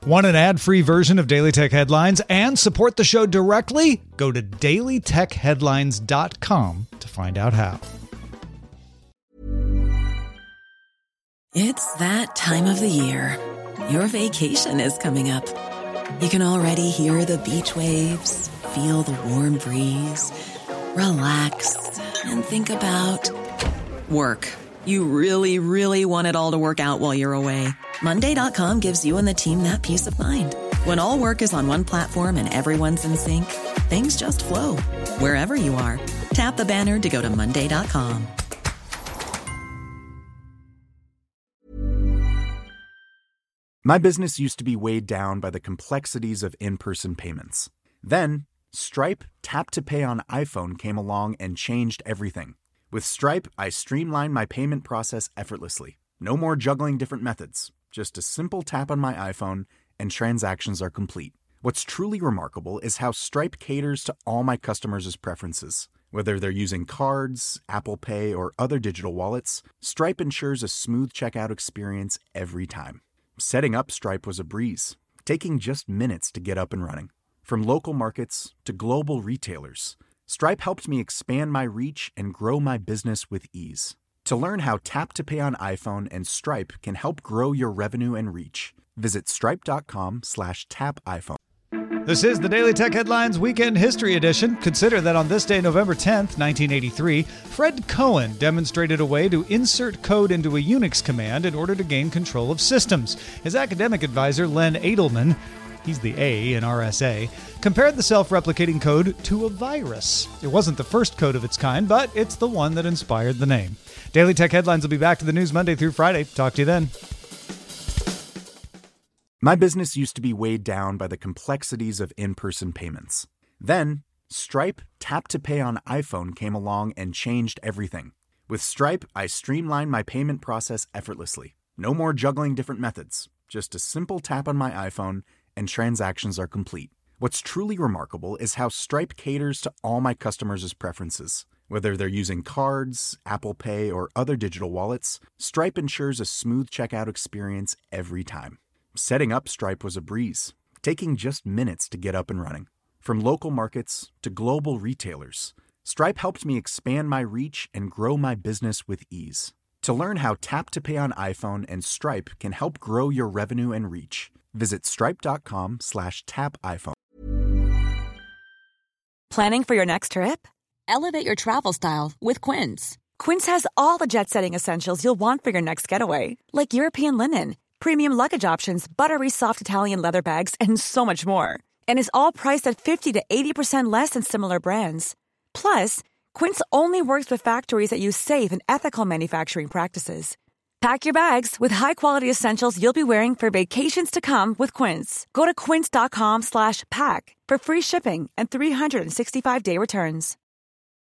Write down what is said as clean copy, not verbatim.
Want an ad-free version of Daily Tech Headlines and support the show directly? Go to dailytechheadlines.com to find out how. It's that time of the year. Your vacation is coming up. You can already hear the beach waves, feel the warm breeze, relax, and think about work. You really, really want it all to work out while you're away. Monday.com gives you and the team that peace of mind. When all work is on one platform and everyone's in sync, things just flow. Wherever you are, tap the banner to go to Monday.com. My business used to be weighed down by the complexities of in-person payments. Then, Stripe Tap to Pay on iPhone came along and changed everything. With Stripe, I streamlined my payment process effortlessly. No more juggling different methods. Just a simple tap on my iPhone and transactions are complete. What's truly remarkable is how Stripe caters to all my customers' preferences. Whether they're using cards, Apple Pay, or other digital wallets, Stripe ensures a smooth checkout experience every time. Setting up Stripe was a breeze, taking just minutes to get up and running. From local markets to global retailers, Stripe helped me expand my reach and grow my business with ease. To learn how Tap to Pay on iPhone and Stripe can help grow your revenue and reach, visit stripe.com/tapiphone. This is the Daily Tech Headlines Weekend History Edition. Consider that on this day, November 10th, 1983, Fred Cohen demonstrated a way to insert code into a Unix command in order to gain control of systems. His academic advisor, Len Edelman, he's the A in RSA, compared the self-replicating code to a virus. It wasn't the first code of its kind, but it's the one that inspired the name. Daily Tech Headlines will be back to the news Monday through Friday. Talk to you then. My business used to be weighed down by the complexities of in-person payments. Then, Stripe Tap to Pay on iPhone came along and changed everything. With Stripe, I streamlined my payment process effortlessly. No more juggling different methods. Just a simple tap on my iPhone and transactions are complete. What's truly remarkable is how Stripe caters to all my customers' preferences. Whether they're using cards, Apple Pay, or other digital wallets, Stripe ensures a smooth checkout experience every time. Setting up Stripe was a breeze, taking just minutes to get up and running. From local markets to global retailers, Stripe helped me expand my reach and grow my business with ease. To learn how Tap to Pay on iPhone and Stripe can help grow your revenue and reach, visit stripe.com/tapiphone. Planning for your next trip? Elevate your travel style with Quince. Quince has all the jet-setting essentials you'll want for your next getaway, like European linen, premium luggage options, buttery soft Italian leather bags, and so much more. And is all priced at 50 to 80% less than similar brands. Plus, Quince only works with factories that use safe and ethical manufacturing practices. Pack your bags with high-quality essentials you'll be wearing for vacations to come with Quince. Go to quince.com/pack for free shipping and 365-day returns.